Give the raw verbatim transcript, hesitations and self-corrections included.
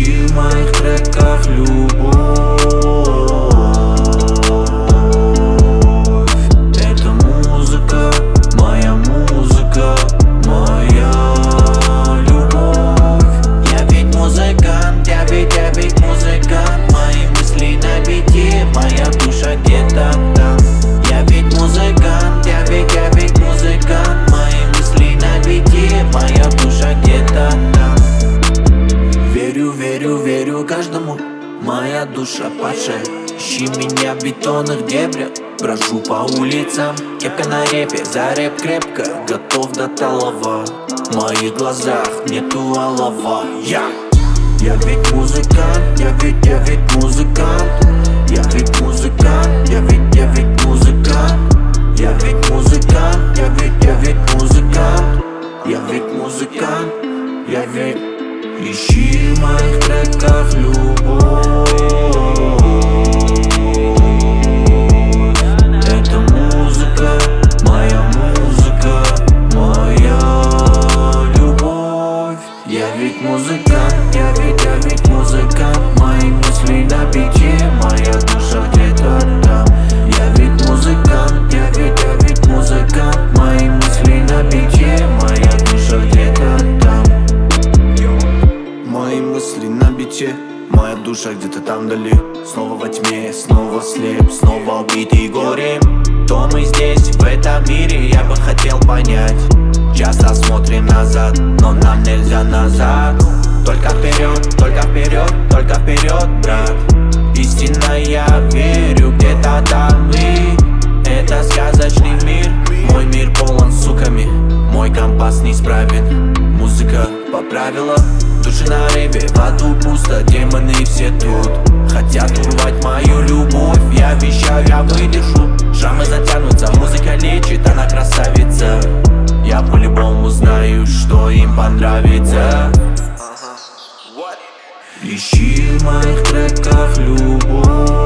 Ищи в моих треках любовь. Это музыка, моя музыка, моя любовь. Я ведь музыкант, я ведь, я ведь музыкант. Мои мысли на бите, моя душа где-то там. Я ведь музыкант, я ведь, я ведь музыкант. Мои мысли на бите, моя душа где-то там. Верю, верю, верю каждому, моя душа падшая. Ищи меня в бетонных дебрях, брожу по улицам, кепка на репе, за рэп крепко, готов до талого. В моих глазах нету олова. Я, я ведь музыкант, я ведь, я ведь музыкант. Я ведь музыкант, я ведь, я ведь музыкант. Я ведь музыкант, я ведь, я ведь музыкант. Я ведь музыкант, я ведь. Ищи в моих треках любовь. Это музыка, моя музыка, моя любовь. Я ведь музыкант, я ведь, я ведь музыкант. Мои мысли на бите, моя душа где-то там. Я ведь музыкант, я ведь, я ведь музыкант. Мои мысли на бите, моя душа где-то там. Мои мысли на бите, моя душа где-то там вдали. Снова во тьме, снова слеп, снова убитый горем. То мы здесь, в этом мире, я бы хотел понять. Часто смотрим назад, но нам нельзя назад. Только вперед, только вперед, только вперед, брат. Истинно я верю, где-то там и это сказочный мир. Мой мир полон суками, мой компас неисправен. Музыка по правилам, души на рейве, в аду пусто, демоны все тут. Хотят урвать мою любовь, я вещаю, я выдержу. Шрамы затянутся, музыка лечит, она красавица. Я по-любому знаю, что им понравится. Ищи в моих треках любовь.